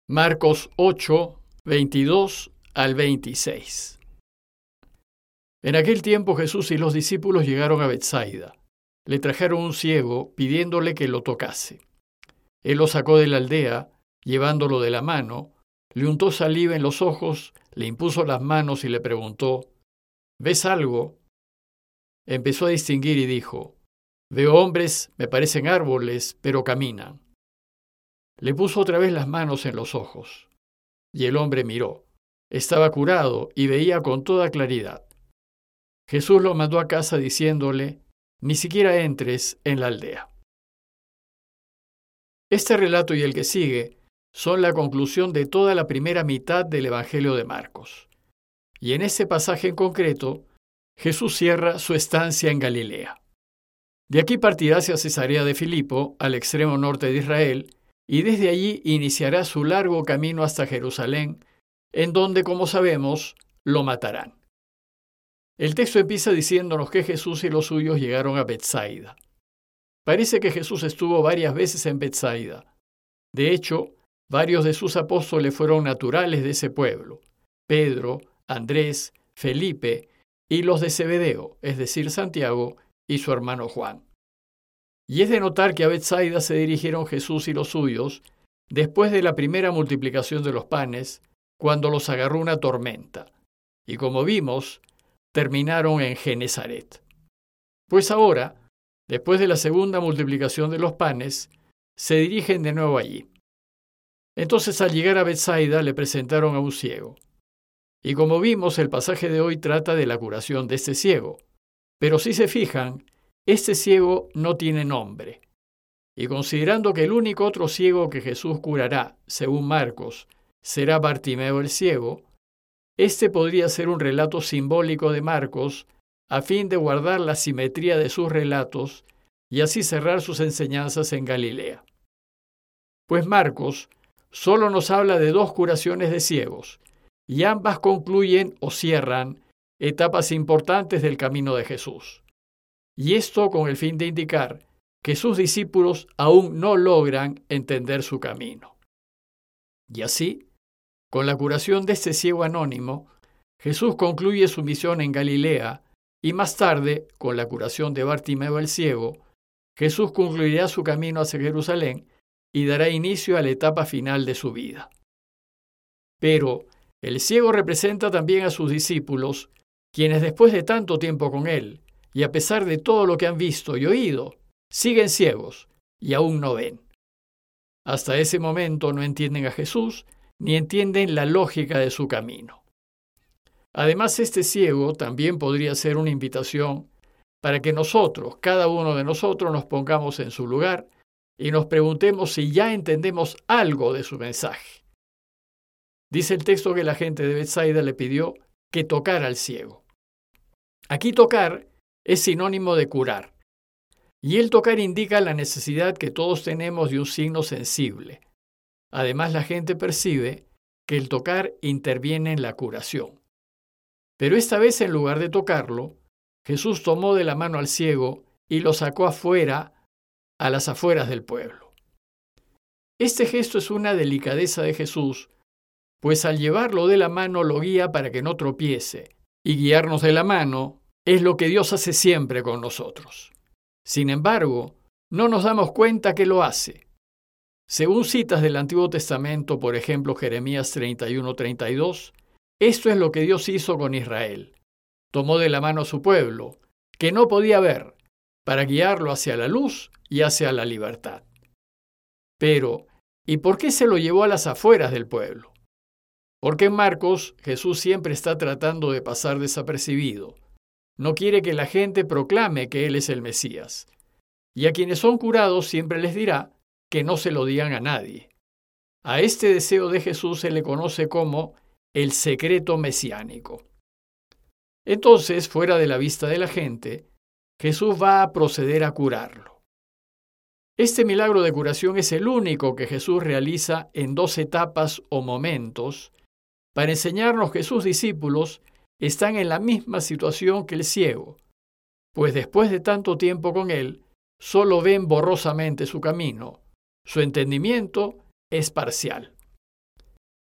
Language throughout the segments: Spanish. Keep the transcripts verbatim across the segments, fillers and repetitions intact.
Marcos ocho, veintidós al veintiséis. En aquel tiempo Jesús y los discípulos llegaron a Betsaida. Le trajeron un ciego, pidiéndole que lo tocase. Él lo sacó de la aldea, llevándolo de la mano, le untó saliva en los ojos, le impuso las manos y le preguntó: ¿Ves algo? Empezó a distinguir y dijo: Veo hombres, me parecen árboles, pero caminan. Le puso otra vez las manos en los ojos, y el hombre miró. Estaba curado y veía con toda claridad. Jesús lo mandó a casa diciéndole: Ni siquiera entres en la aldea. Este relato y el que sigue son la conclusión de toda la primera mitad del Evangelio de Marcos. Y en este pasaje en concreto, Jesús cierra su estancia en Galilea. De aquí partirá hacia Cesarea de Filipo, al extremo norte de Israel, y desde allí iniciará su largo camino hasta Jerusalén, en donde, como sabemos, lo matarán. El texto empieza diciéndonos que Jesús y los suyos llegaron a Betsaida. Parece que Jesús estuvo varias veces en Betsaida. De hecho, varios de sus apóstoles fueron naturales de ese pueblo: Pedro, Andrés, Felipe y los de Zebedeo, es decir, Santiago y su hermano Juan. Y es de notar que a Betsaida se dirigieron Jesús y los suyos después de la primera multiplicación de los panes, cuando los agarró una tormenta. Y como vimos, terminaron en Genezaret. Pues ahora, después de la segunda multiplicación de los panes, se dirigen de nuevo allí. Entonces, al llegar a Betsaida, le presentaron a un ciego. Y como vimos, el pasaje de hoy trata de la curación de este ciego. Pero si se fijan, este ciego no tiene nombre. Y considerando que el único otro ciego que Jesús curará, según Marcos, será Bartimeo el ciego, este podría ser un relato simbólico de Marcos a fin de guardar la simetría de sus relatos y así cerrar sus enseñanzas en Galilea. Pues Marcos solo nos habla de dos curaciones de ciegos, y ambas concluyen o cierran etapas importantes del camino de Jesús. Y esto con el fin de indicar que sus discípulos aún no logran entender su camino. Y así, con la curación de este ciego anónimo, Jesús concluye su misión en Galilea y más tarde, con la curación de Bartimeo el ciego, Jesús concluirá su camino hacia Jerusalén y dará inicio a la etapa final de su vida. Pero el ciego representa también a sus discípulos, quienes después de tanto tiempo con él, y a pesar de todo lo que han visto y oído, siguen ciegos y aún no ven. Hasta ese momento no entienden a Jesús ni entienden la lógica de su camino. Además, este ciego también podría ser una invitación para que nosotros, cada uno de nosotros, nos pongamos en su lugar y nos preguntemos si ya entendemos algo de su mensaje. Dice el texto que la gente de Betsaida le pidió que tocara al ciego. Aquí tocar es sinónimo de curar. Y el tocar indica la necesidad que todos tenemos de un signo sensible. Además, la gente percibe que el tocar interviene en la curación. Pero esta vez, en lugar de tocarlo, Jesús tomó de la mano al ciego y lo sacó afuera, a las afueras del pueblo. Este gesto es una delicadeza de Jesús, pues al llevarlo de la mano lo guía para que no tropiece, y guiarnos de la mano es lo que Dios hace siempre con nosotros. Sin embargo, no nos damos cuenta que lo hace. Según citas del Antiguo Testamento, por ejemplo Jeremías treinta y uno treinta y dos, esto es lo que Dios hizo con Israel. Tomó de la mano a su pueblo, que no podía ver, para guiarlo hacia la luz y hacia la libertad. Pero, ¿y por qué se lo llevó a las afueras del pueblo? Porque en Marcos Jesús siempre está tratando de pasar desapercibido. No quiere que la gente proclame que Él es el Mesías. Y a quienes son curados siempre les dirá que no se lo digan a nadie. A este deseo de Jesús se le conoce como el secreto mesiánico. Entonces, fuera de la vista de la gente, Jesús va a proceder a curarlo. Este milagro de curación es el único que Jesús realiza en dos etapas o momentos para enseñarnos que sus discípulos están en la misma situación que el ciego, pues después de tanto tiempo con él, solo ven borrosamente su camino. Su entendimiento es parcial.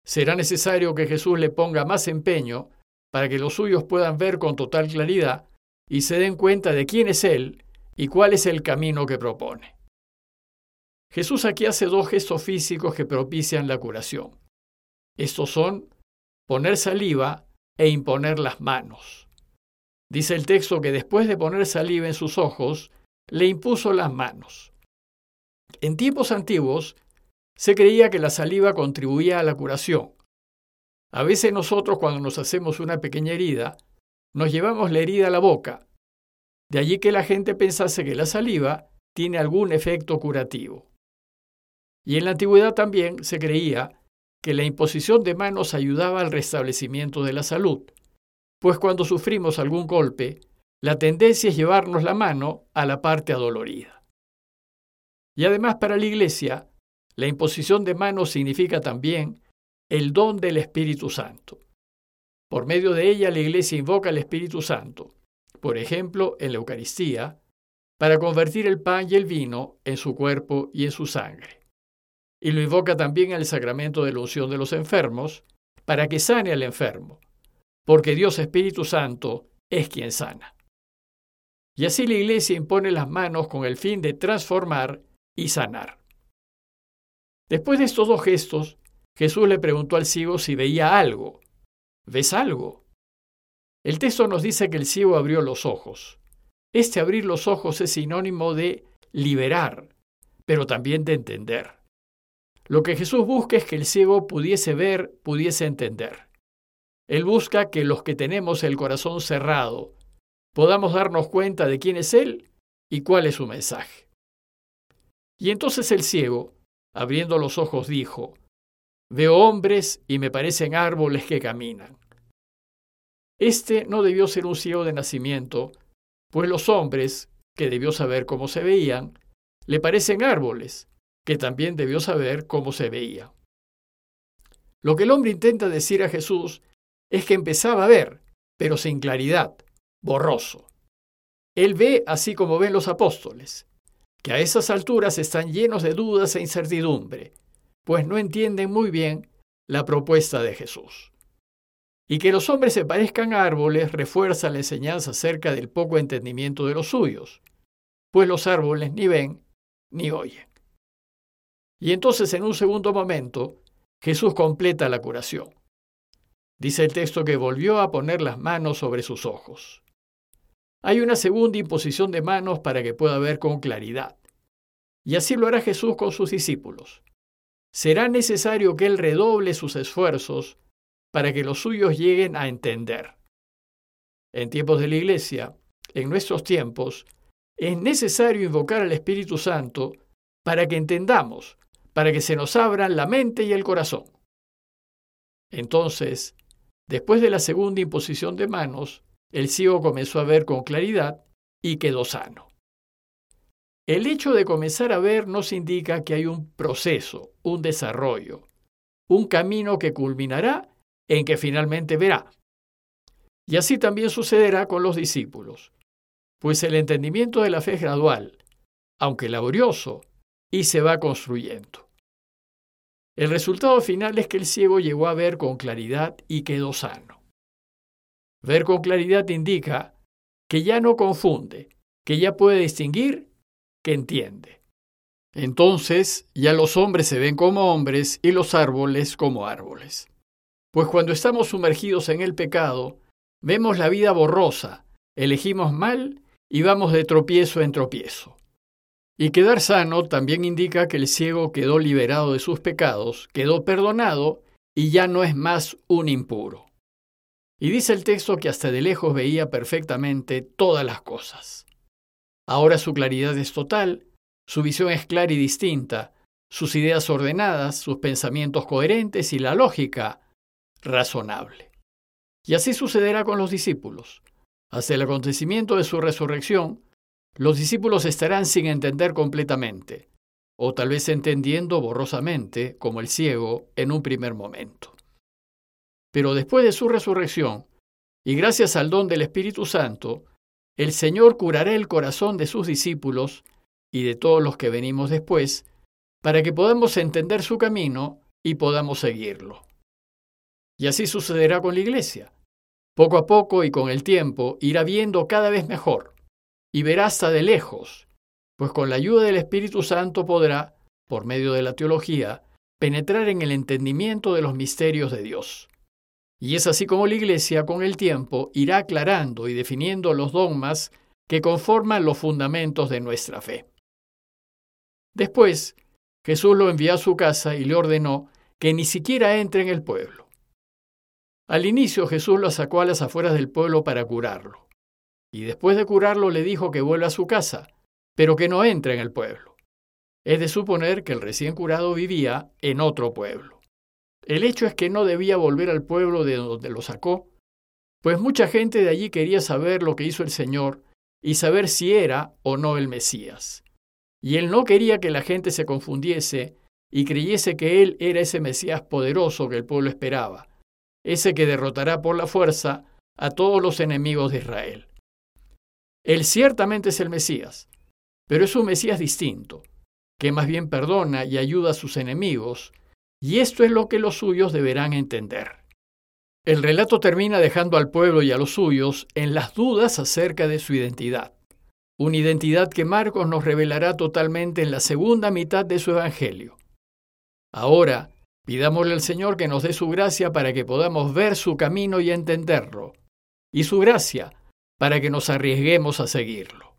Será necesario que Jesús le ponga más empeño para que los suyos puedan ver con total claridad y se den cuenta de quién es Él y cuál es el camino que propone. Jesús aquí hace dos gestos físicos que propician la curación. Estos son poner saliva e imponer las manos. Dice el texto que después de poner saliva en sus ojos, le impuso las manos. En tiempos antiguos, se creía que la saliva contribuía a la curación. A veces nosotros, cuando nos hacemos una pequeña herida, nos llevamos la herida a la boca. De allí que la gente pensase que la saliva tiene algún efecto curativo. Y en la antigüedad también se creía que la imposición de manos ayudaba al restablecimiento de la salud, pues cuando sufrimos algún golpe, la tendencia es llevarnos la mano a la parte adolorida. Y además para la Iglesia, la imposición de manos significa también el don del Espíritu Santo. Por medio de ella la Iglesia invoca al Espíritu Santo, por ejemplo, en la Eucaristía, para convertir el pan y el vino en su cuerpo y en su sangre. Y lo invoca también en el sacramento de la unción de los enfermos, para que sane al enfermo, porque Dios Espíritu Santo es quien sana. Y así la Iglesia impone las manos con el fin de transformar y sanar. Después de estos dos gestos, Jesús le preguntó al ciego si veía algo. ¿Ves algo? El texto nos dice que el ciego abrió los ojos. Este abrir los ojos es sinónimo de liberar, pero también de entender. Lo que Jesús busca es que el ciego pudiese ver, pudiese entender. Él busca que los que tenemos el corazón cerrado podamos darnos cuenta de quién es Él y cuál es su mensaje. Y entonces el ciego, abriendo los ojos, dijo: «Veo hombres y me parecen árboles que caminan». Este no debió ser un ciego de nacimiento, pues los hombres, que debió saber cómo se veían, le parecen árboles, que también debió saber cómo se veía. Lo que el hombre intenta decir a Jesús es que empezaba a ver, pero sin claridad, borroso. Él ve así como ven los apóstoles, que a esas alturas están llenos de dudas e incertidumbre, pues no entienden muy bien la propuesta de Jesús. Y que los hombres se parezcan a árboles refuerza la enseñanza acerca del poco entendimiento de los suyos, pues los árboles ni ven ni oyen. Y entonces, en un segundo momento, Jesús completa la curación. Dice el texto que volvió a poner las manos sobre sus ojos. Hay una segunda imposición de manos para que pueda ver con claridad. Y así lo hará Jesús con sus discípulos. Será necesario que Él redoble sus esfuerzos para que los suyos lleguen a entender. En tiempos de la Iglesia, en nuestros tiempos, es necesario invocar al Espíritu Santo para que entendamos, para que se nos abran la mente y el corazón. Entonces, después de la segunda imposición de manos, el ciego comenzó a ver con claridad y quedó sano. El hecho de comenzar a ver nos indica que hay un proceso, un desarrollo, un camino que culminará en que finalmente verá. Y así también sucederá con los discípulos, pues el entendimiento de la fe es gradual, aunque laborioso, y se va construyendo. El resultado final es que el ciego llegó a ver con claridad y quedó sano. Ver con claridad indica que ya no confunde, que ya puede distinguir, que entiende. Entonces ya los hombres se ven como hombres y los árboles como árboles. Pues cuando estamos sumergidos en el pecado, vemos la vida borrosa, elegimos mal y vamos de tropiezo en tropiezo. Y quedar sano también indica que el ciego quedó liberado de sus pecados, quedó perdonado y ya no es más un impuro. Y dice el texto que hasta de lejos veía perfectamente todas las cosas. Ahora su claridad es total, su visión es clara y distinta, sus ideas ordenadas, sus pensamientos coherentes y la lógica razonable. Y así sucederá con los discípulos. Hasta el acontecimiento de su resurrección, los discípulos estarán sin entender completamente, o tal vez entendiendo borrosamente, como el ciego, en un primer momento. Pero después de su resurrección, y gracias al don del Espíritu Santo, el Señor curará el corazón de sus discípulos y de todos los que venimos después, para que podamos entender su camino y podamos seguirlo. Y así sucederá con la iglesia. Poco a poco y con el tiempo irá viendo cada vez mejor y verá hasta de lejos, pues con la ayuda del Espíritu Santo podrá, por medio de la teología, penetrar en el entendimiento de los misterios de Dios. Y es así como la iglesia con el tiempo irá aclarando y definiendo los dogmas que conforman los fundamentos de nuestra fe. Después, Jesús lo envió a su casa y le ordenó que ni siquiera entre en el pueblo. Al inicio Jesús lo sacó a las afueras del pueblo para curarlo, y después de curarlo le dijo que vuelva a su casa, pero que no entre en el pueblo. Es de suponer que el recién curado vivía en otro pueblo. El hecho es que no debía volver al pueblo de donde lo sacó, pues mucha gente de allí quería saber lo que hizo el Señor y saber si era o no el Mesías. Y él no quería que la gente se confundiese y creyese que él era ese Mesías poderoso que el pueblo esperaba, ese que derrotará por la fuerza a todos los enemigos de Israel. Él ciertamente es el Mesías, pero es un Mesías distinto, que más bien perdona y ayuda a sus enemigos, y esto es lo que los suyos deberán entender. El relato termina dejando al pueblo y a los suyos en las dudas acerca de su identidad, una identidad que Marcos nos revelará totalmente en la segunda mitad de su Evangelio. Ahora, pidámosle al Señor que nos dé su gracia para que podamos ver su camino y entenderlo, y su gracia para que nos arriesguemos a seguirlo.